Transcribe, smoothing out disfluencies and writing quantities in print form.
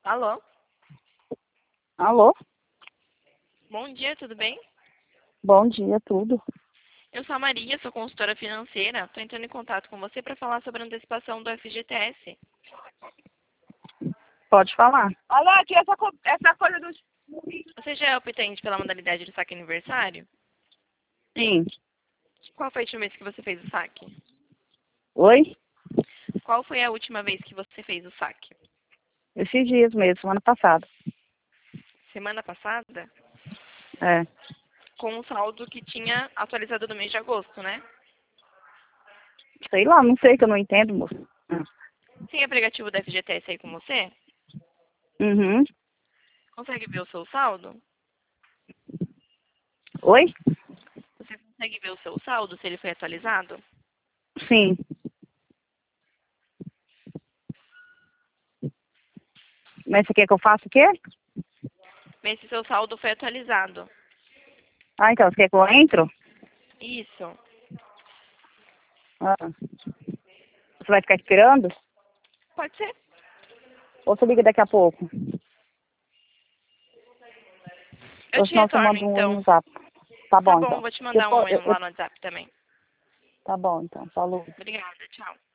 Alô? Alô? Bom dia, tudo bem? Bom dia, tudo. Eu sou a Maria, sou consultora financeira. Estou entrando em contato com você para falar sobre a antecipação do FGTS. Pode falar. Olha aqui, essa coisa dos... Você já é optante pela modalidade de saque aniversário? Sim. Qual foi a última vez que você fez o saque? Oi? Qual foi a última vez que você fez o saque? Esses dias mesmo, semana passada. Semana passada? É. Com o saldo que tinha atualizado no mês de agosto, né? Sei lá, não sei que eu não entendo, moço. Tem aplicativo da FGTS aí com você? Uhum. Consegue ver o seu saldo? Oi? Você consegue ver o seu saldo, se ele foi atualizado? Sim. Mas você quer que eu faça o quê? Ver se seu saldo foi atualizado. Ah, então, você quer que eu entro? Isso. Ah. Você vai ficar esperando? Pode ser. Ou você liga daqui a pouco? Eu Ou te senão você retorno, manda um oi então. no zap. Tá Tá bom, bom, então. vou te mandar um oi lá no WhatsApp também. Tá bom, então. Falou. Obrigada, tchau.